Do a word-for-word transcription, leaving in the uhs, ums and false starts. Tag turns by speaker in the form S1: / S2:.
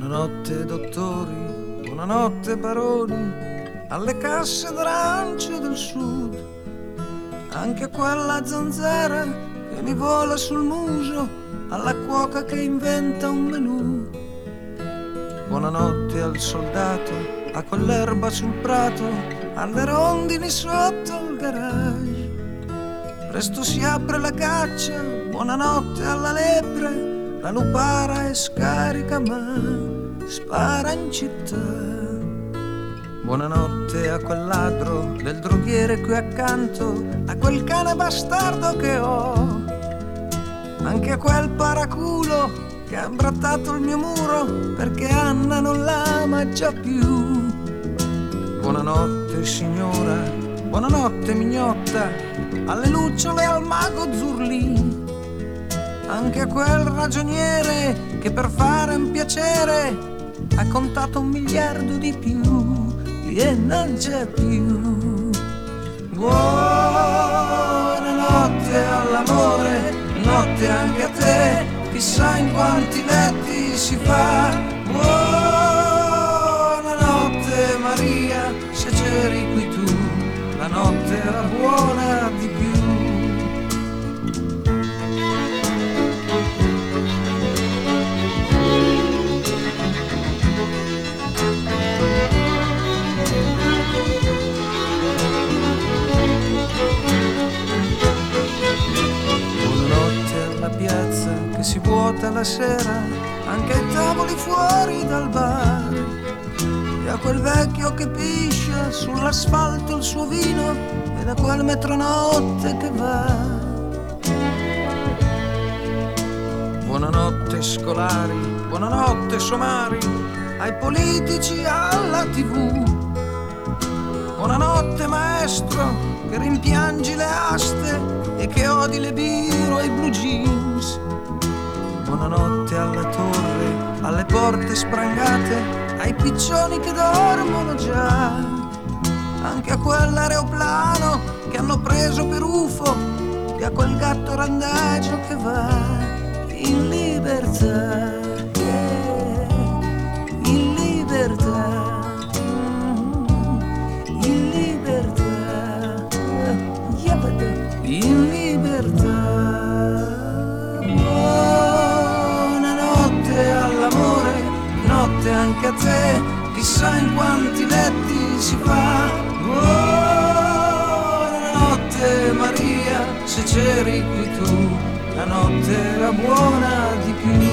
S1: Buonanotte dottori, buonanotte baroni, alle casse d'arance del sud, anche a quella zanzara che mi vola sul muso, alla cuoca che inventa un menù. Buonanotte al soldato, a quell'erba sul prato, alle rondini sotto il garage. Presto si apre la caccia, buonanotte alla lepre, la lupara è scarica ma spara in città. Buonanotte a quel ladro del droghiere qui accanto, a quel cane bastardo che ho, anche a quel paraculo che ha imbrattato il mio muro perché Anna non l'ama già più. Buonanotte signora, buonanotte mignotta, alle lucciole e al mago Zurlì, anche a quel ragioniere che per fare un piacere ha contato un miliardo di più e non c'è più. Buonanotte all'amore, notte anche a te, chissà in quanti letti si fa. Buonanotte Maria, se c'eri qui tu, la notte era buona di più. Piazza che si vuota la sera, anche ai tavoli fuori dal bar, e a quel vecchio che piscia sull'asfalto il suo vino, e da quel metronotte che va. Buonanotte scolari, buonanotte somari, ai politici alla tivù. Buonanotte maestro che rimpiangi le aste e che odi le biro e i blue jeans. Buonanotte alla torre, alle porte sprangate, ai piccioni che dormono già, anche a quell'aeroplano che hanno preso per U F O e a quel gatto randagio che va in libertà, yeah, in libertà. In libertà. Buonanotte all'amore, notte anche a te, chissà in quanti letti si fa. Buonanotte Maria, se c'eri qui tu, la notte era buona di più.